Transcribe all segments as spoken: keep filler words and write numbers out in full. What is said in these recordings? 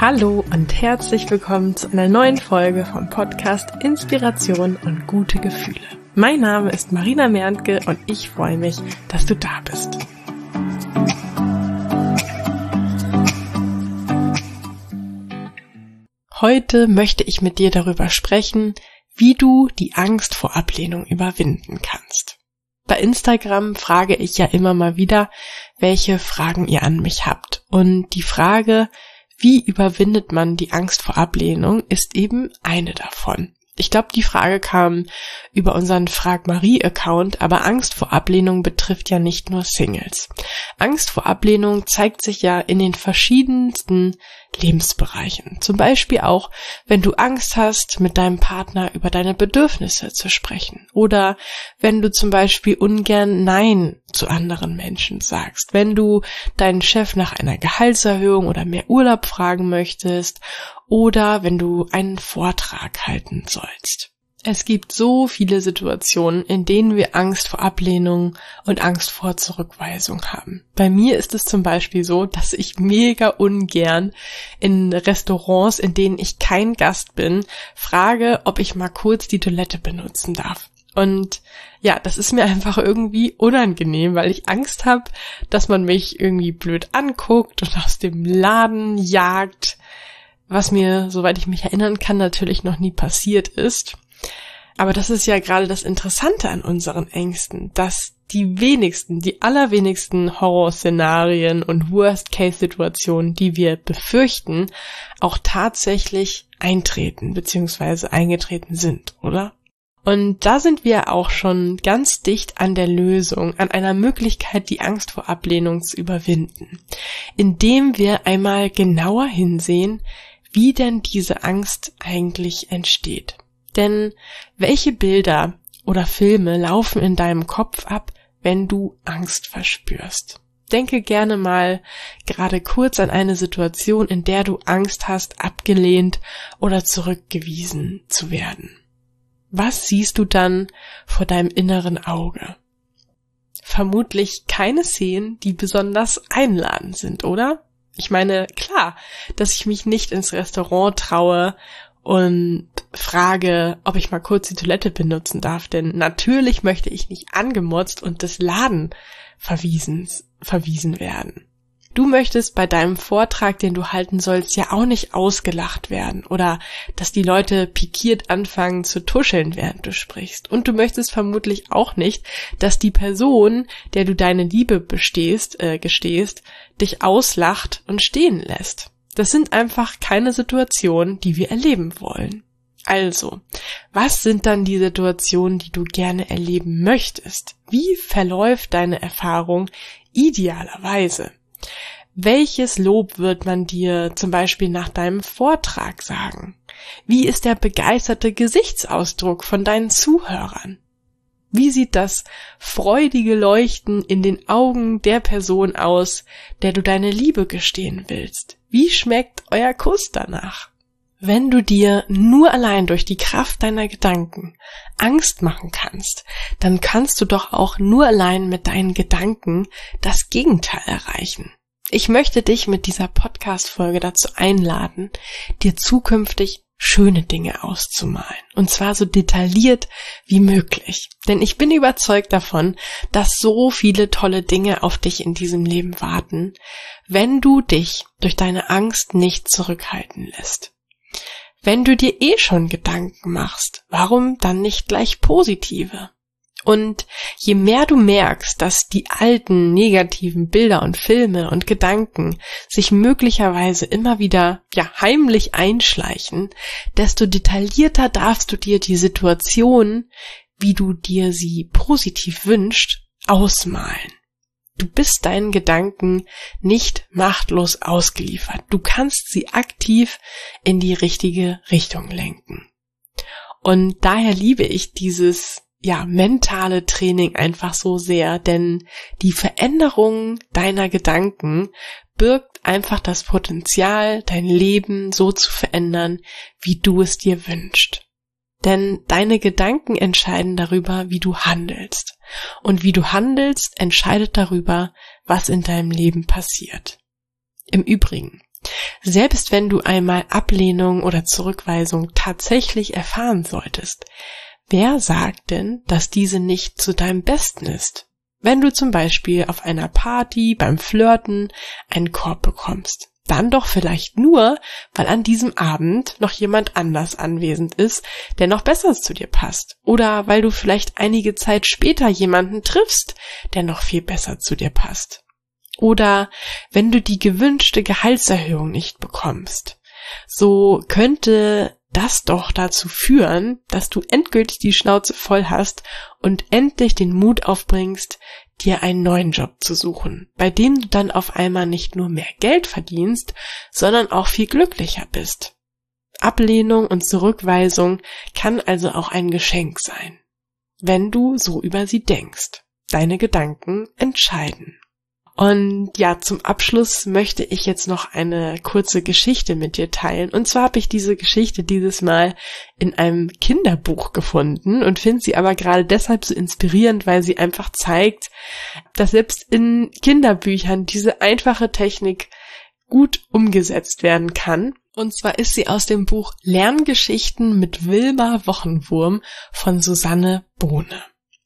Hallo und herzlich willkommen zu einer neuen Folge vom Podcast Inspiration und gute Gefühle. Mein Name ist Marina Merntke und ich freue mich, dass du da bist. Heute möchte ich mit dir darüber sprechen, wie du die Angst vor Ablehnung überwinden kannst. Bei Instagram frage ich ja immer mal wieder, welche Fragen ihr an mich habt. Und die Frage, wie überwindet man die Angst vor Ablehnung, ist eben eine davon. Ich glaube, die Frage kam über unseren Frag Marie-Account, aber Angst vor Ablehnung betrifft ja nicht nur Singles. Angst vor Ablehnung zeigt sich ja in den verschiedensten Lebensbereichen. Zum Beispiel auch, wenn du Angst hast, mit deinem Partner über deine Bedürfnisse zu sprechen. Oder wenn du zum Beispiel ungern Nein zu anderen Menschen sagst. Wenn du deinen Chef nach einer Gehaltserhöhung oder mehr Urlaub fragen möchtest. Oder wenn du einen Vortrag halten sollst. Es gibt so viele Situationen, in denen wir Angst vor Ablehnung und Angst vor Zurückweisung haben. Bei mir ist es zum Beispiel so, dass ich mega ungern in Restaurants, in denen ich kein Gast bin, frage, ob ich mal kurz die Toilette benutzen darf. Und ja, das ist mir einfach irgendwie unangenehm, weil ich Angst habe, dass man mich irgendwie blöd anguckt und aus dem Laden jagt. Was mir, soweit ich mich erinnern kann, natürlich noch nie passiert ist. Aber das ist ja gerade das Interessante an unseren Ängsten, dass die wenigsten, die allerwenigsten Horrorszenarien und Worst-Case-Situationen, die wir befürchten, auch tatsächlich eintreten bzw. eingetreten sind, oder? Und da sind wir auch schon ganz dicht an der Lösung, an einer Möglichkeit, die Angst vor Ablehnung zu überwinden, indem wir einmal genauer hinsehen, wie denn diese Angst eigentlich entsteht. Denn welche Bilder oder Filme laufen in deinem Kopf ab, wenn du Angst verspürst? Denke gerne mal gerade kurz an eine Situation, in der du Angst hast, abgelehnt oder zurückgewiesen zu werden. Was siehst du dann vor deinem inneren Auge? Vermutlich keine Szenen, die besonders einladend sind, oder? Ich meine, klar, dass ich mich nicht ins Restaurant traue und frage, ob ich mal kurz die Toilette benutzen darf, denn natürlich möchte ich nicht angemotzt und des Laden verwiesen, verwiesen werden. Du möchtest bei deinem Vortrag, den du halten sollst, ja auch nicht ausgelacht werden oder dass die Leute pikiert anfangen zu tuscheln, während du sprichst. Und du möchtest vermutlich auch nicht, dass die Person, der du deine Liebe bestehst, äh, gestehst, dich auslacht und stehen lässt. Das sind einfach keine Situationen, die wir erleben wollen. Also, was sind dann die Situationen, die du gerne erleben möchtest? Wie verläuft deine Erfahrung idealerweise? Welches Lob wird man dir zum Beispiel nach deinem Vortrag sagen? Wie ist der begeisterte Gesichtsausdruck von deinen Zuhörern? Wie sieht das freudige Leuchten in den Augen der Person aus, der du deine Liebe gestehen willst? Wie schmeckt euer Kuss danach? Wenn du dir nur allein durch die Kraft deiner Gedanken Angst machen kannst, dann kannst du doch auch nur allein mit deinen Gedanken das Gegenteil erreichen. Ich möchte dich mit dieser Podcast-Folge dazu einladen, dir zukünftig schöne Dinge auszumalen. Und zwar so detailliert wie möglich. Denn ich bin überzeugt davon, dass so viele tolle Dinge auf dich in diesem Leben warten, wenn du dich durch deine Angst nicht zurückhalten lässt. Wenn du dir eh schon Gedanken machst, warum dann nicht gleich positive? Und je mehr du merkst, dass die alten negativen Bilder und Filme und Gedanken sich möglicherweise immer wieder ja heimlich einschleichen, desto detaillierter darfst du dir die Situation, wie du dir sie positiv wünschst, ausmalen. Du bist deinen Gedanken nicht machtlos ausgeliefert. Du kannst sie aktiv in die richtige Richtung lenken. Und daher liebe ich dieses ja mentale Training einfach so sehr, denn die Veränderung deiner Gedanken birgt einfach das Potenzial, dein Leben so zu verändern, wie du es dir wünschst. Denn deine Gedanken entscheiden darüber, wie du handelst. Und wie du handelst, entscheidet darüber, was in deinem Leben passiert. Im Übrigen, Selbst wenn du einmal Ablehnung oder Zurückweisung tatsächlich erfahren solltest, wer sagt denn, dass diese nicht zu deinem Besten ist? Wenn du zum Beispiel auf einer Party beim Flirten einen Korb bekommst, dann doch vielleicht nur, weil an diesem Abend noch jemand anders anwesend ist, der noch besser zu dir passt. Oder weil du vielleicht einige Zeit später jemanden triffst, der noch viel besser zu dir passt. Oder wenn du die gewünschte Gehaltserhöhung nicht bekommst. So könnte das doch dazu führen, dass du endgültig die Schnauze voll hast und endlich den Mut aufbringst, dir einen neuen Job zu suchen, bei dem du dann auf einmal nicht nur mehr Geld verdienst, sondern auch viel glücklicher bist. Ablehnung und Zurückweisung kann also auch ein Geschenk sein, wenn du so über sie denkst. Deine Gedanken entscheiden. Und ja, zum Abschluss möchte ich jetzt noch eine kurze Geschichte mit dir teilen. Und zwar habe ich diese Geschichte dieses Mal in einem Kinderbuch gefunden und finde sie aber gerade deshalb so inspirierend, weil sie einfach zeigt, dass selbst in Kinderbüchern diese einfache Technik gut umgesetzt werden kann. Und zwar ist sie aus dem Buch Lerngeschichten mit Wilma Wochenwurm von Susanne Bohne.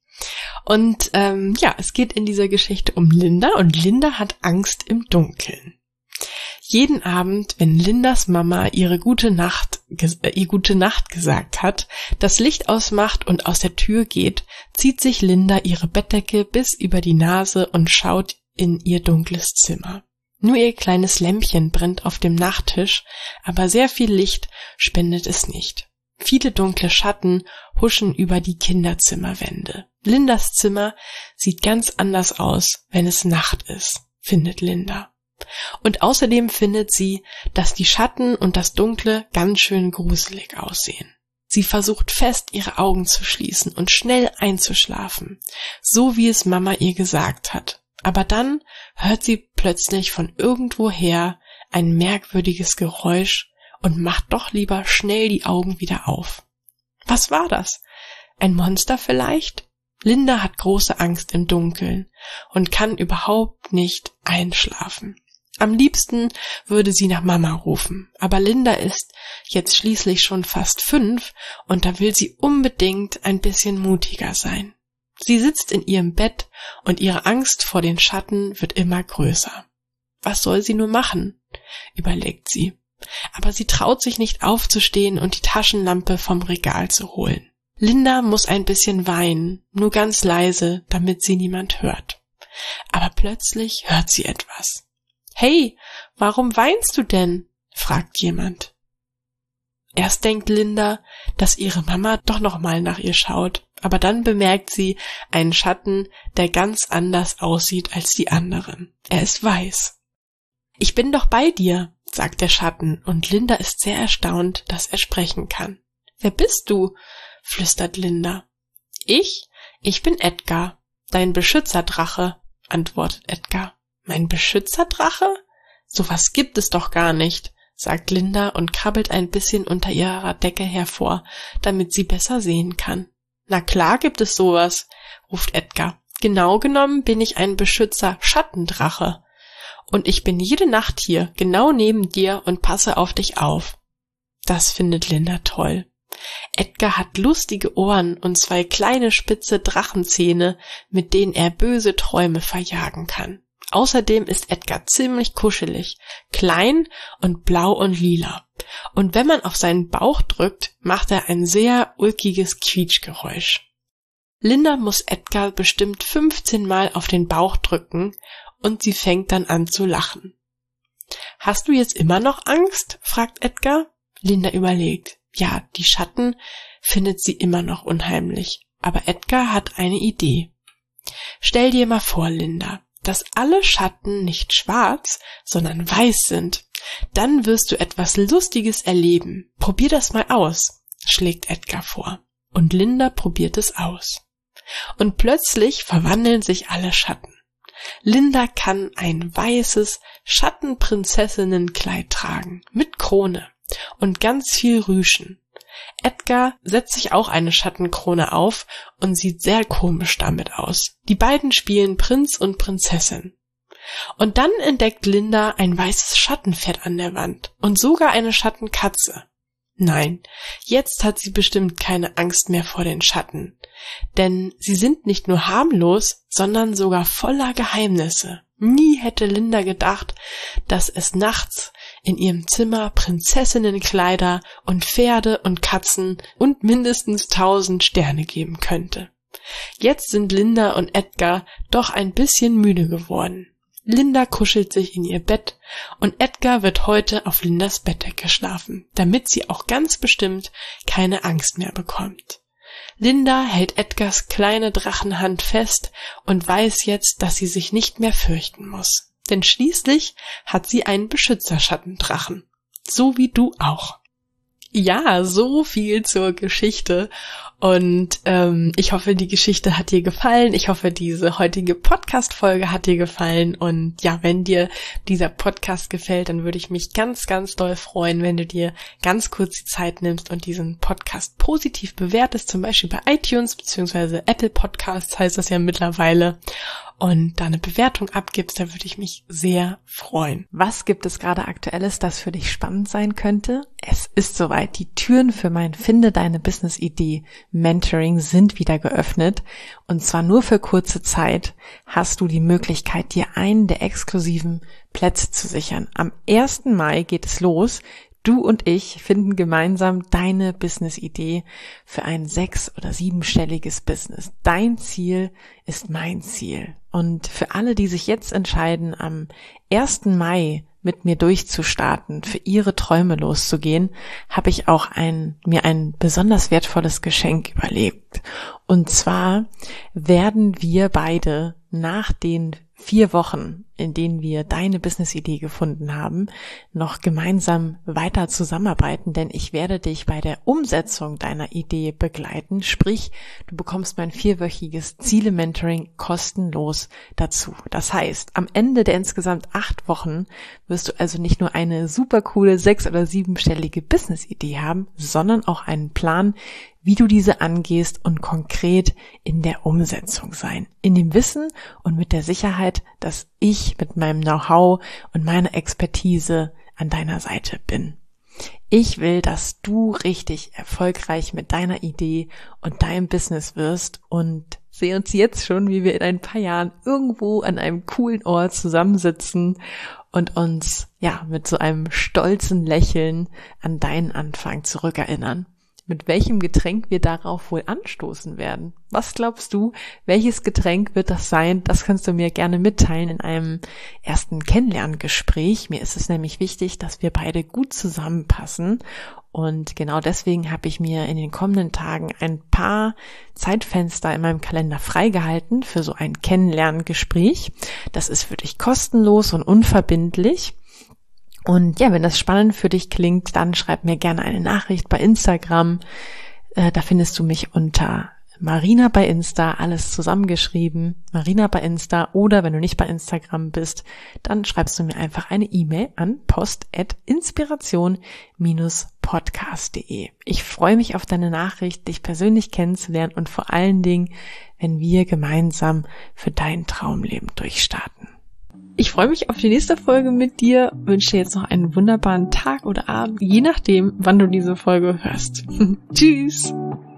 Und ähm, ja, es geht in dieser Geschichte um Linda und Linda hat Angst im Dunkeln. Jeden Abend, wenn Lindas Mama ihre gute Nacht, äh, ihr gute Nacht gesagt hat, das Licht ausmacht und aus der Tür geht, zieht sich Linda ihre Bettdecke bis über die Nase und schaut in ihr dunkles Zimmer. Nur ihr kleines Lämpchen brennt auf dem Nachttisch, aber sehr viel Licht spendet es nicht. Viele dunkle Schatten huschen über die Kinderzimmerwände. Lindas Zimmer sieht ganz anders aus, wenn es Nacht ist, findet Linda. Und außerdem findet sie, dass die Schatten und das Dunkle ganz schön gruselig aussehen. Sie versucht fest, ihre Augen zu schließen und schnell einzuschlafen, so wie es Mama ihr gesagt hat. Aber dann hört sie plötzlich von irgendwoher ein merkwürdiges Geräusch und macht doch lieber schnell die Augen wieder auf. Was war das? Ein Monster vielleicht? Linda hat große Angst im Dunkeln und kann überhaupt nicht einschlafen. Am liebsten würde sie nach Mama rufen, aber Linda ist jetzt schließlich schon fast fünf und da will sie unbedingt ein bisschen mutiger sein. Sie sitzt in ihrem Bett und ihre Angst vor den Schatten wird immer größer. Was soll sie nur machen? Überlegt sie. Aber sie traut sich nicht aufzustehen und die Taschenlampe vom Regal zu holen. Linda muss ein bisschen weinen, nur ganz leise, damit sie niemand hört. Aber plötzlich hört sie etwas. »Hey, warum weinst du denn?« fragt jemand. Erst denkt Linda, dass ihre Mama doch noch mal nach ihr schaut, aber dann bemerkt sie einen Schatten, der ganz anders aussieht als die anderen. Er ist weiß. »Ich bin doch bei dir«, sagt der Schatten, und Linda ist sehr erstaunt, dass er sprechen kann. »Wer bist du?« flüstert Linda. »Ich? Ich bin Edgar, dein Beschützerdrache«, antwortet Edgar. »Mein Beschützerdrache? Sowas gibt es doch gar nicht«, sagt Linda und krabbelt ein bisschen unter ihrer Decke hervor, damit sie besser sehen kann. »Na klar gibt es sowas«, ruft Edgar. »Genau genommen bin ich ein Beschützer-Schattendrache. Und ich bin jede Nacht hier, genau neben dir und passe auf dich auf.« Das findet Linda toll. Edgar hat lustige Ohren und zwei kleine spitze Drachenzähne, mit denen er böse Träume verjagen kann. Außerdem ist Edgar ziemlich kuschelig, klein und blau und lila. Und wenn man auf seinen Bauch drückt, macht er ein sehr ulkiges Quietschgeräusch. Linda muss Edgar bestimmt fünfzehn Mal auf den Bauch drücken und sie fängt dann an zu lachen. »Hast du jetzt immer noch Angst?« fragt Edgar. Linda überlegt. Ja, die Schatten findet sie immer noch unheimlich. Aber Edgar hat eine Idee. »Stell dir mal vor, Linda, dass alle Schatten nicht schwarz, sondern weiß sind. Dann wirst du etwas Lustiges erleben. Probier das mal aus«, schlägt Edgar vor. Und Linda probiert es aus. Und plötzlich verwandeln sich alle Schatten. Linda kann ein weißes Schattenprinzessinnenkleid tragen, mit Krone und ganz viel Rüschen. Edgar setzt sich auch eine Schattenkrone auf und sieht sehr komisch damit aus. Die beiden spielen Prinz und Prinzessin. Und dann entdeckt Linda ein weißes Schattenpferd an der Wand und sogar eine Schattenkatze. Nein, jetzt hat sie bestimmt keine Angst mehr vor den Schatten, denn sie sind nicht nur harmlos, sondern sogar voller Geheimnisse. Nie hätte Linda gedacht, dass es nachts in ihrem Zimmer Prinzessinnenkleider und Pferde und Katzen und mindestens tausend Sterne geben könnte. Jetzt sind Linda und Edgar doch ein bisschen müde geworden. Linda kuschelt sich in ihr Bett und Edgar wird heute auf Lindas Bettdecke schlafen, damit sie auch ganz bestimmt keine Angst mehr bekommt. Linda hält Edgars kleine Drachenhand fest und weiß jetzt, dass sie sich nicht mehr fürchten muss. Denn schließlich hat sie einen Beschützerschattendrachen. So wie du auch. Ja, so viel zur Geschichte und ähm, ich hoffe, die Geschichte hat dir gefallen. Ich hoffe, diese heutige Podcast-Folge hat dir gefallen und ja, wenn dir dieser Podcast gefällt, dann würde ich mich ganz, ganz doll freuen, wenn du dir ganz kurz die Zeit nimmst und diesen Podcast positiv bewertest, zum Beispiel bei iTunes bzw. Apple Podcasts heißt das ja mittlerweile. Und da eine Bewertung abgibst, da würde ich mich sehr freuen. Was gibt es gerade Aktuelles, das für dich spannend sein könnte? Es ist soweit. Die Türen für mein Finde deine Business-Idee Mentoring sind wieder geöffnet. Und zwar nur für kurze Zeit hast du die Möglichkeit, dir einen der exklusiven Plätze zu sichern. Am ersten Mai geht es los. Du und ich finden gemeinsam deine Business-Idee für ein sechs- oder siebenstelliges Business. Dein Ziel ist mein Ziel. Und für alle, die sich jetzt entscheiden, am ersten Mai mit mir durchzustarten, für ihre Träume loszugehen, habe ich auch ein, mir ein besonders wertvolles Geschenk überlegt. Und zwar werden wir beide nach den vier Wochen, in denen wir deine Business-Idee gefunden haben, noch gemeinsam weiter zusammenarbeiten, denn ich werde dich bei der Umsetzung deiner Idee begleiten, sprich, du bekommst mein vierwöchiges Ziele-Mentoring kostenlos dazu. Das heißt, am Ende der insgesamt acht Wochen wirst du also nicht nur eine super coole sechs- oder siebenstellige Business-Idee haben, sondern auch einen Plan, wie du diese angehst und konkret in der Umsetzung sein. In dem Wissen und mit der Sicherheit, dass ich mit meinem Know-how und meiner Expertise an deiner Seite bin. Ich will, dass du richtig erfolgreich mit deiner Idee und deinem Business wirst und sehe uns jetzt schon, wie wir in ein paar Jahren irgendwo an einem coolen Ort zusammensitzen und uns ja mit so einem stolzen Lächeln an deinen Anfang zurückerinnern. Mit welchem Getränk wir darauf wohl anstoßen werden. Was glaubst du, welches Getränk wird das sein? Das kannst du mir gerne mitteilen in einem ersten Kennenlerngespräch. Mir ist es nämlich wichtig, dass wir beide gut zusammenpassen. Und genau deswegen habe ich mir in den kommenden Tagen ein paar Zeitfenster in meinem Kalender freigehalten für so ein Kennenlerngespräch. Das ist für dich kostenlos und unverbindlich. Und ja, wenn das spannend für dich klingt, dann schreib mir gerne eine Nachricht bei Instagram. Äh, da findest du mich unter Marina bei Insta, alles zusammengeschrieben, Marina bei Insta. Oder wenn du nicht bei Instagram bist, dann schreibst du mir einfach eine E-Mail an post at inspiration dash podcast punkt de. Ich freue mich auf deine Nachricht, dich persönlich kennenzulernen und vor allen Dingen, wenn wir gemeinsam für dein Traumleben durchstarten. Ich freue mich auf die nächste Folge mit dir, wünsche dir jetzt noch einen wunderbaren Tag oder Abend, je nachdem, wann du diese Folge hörst. Tschüss!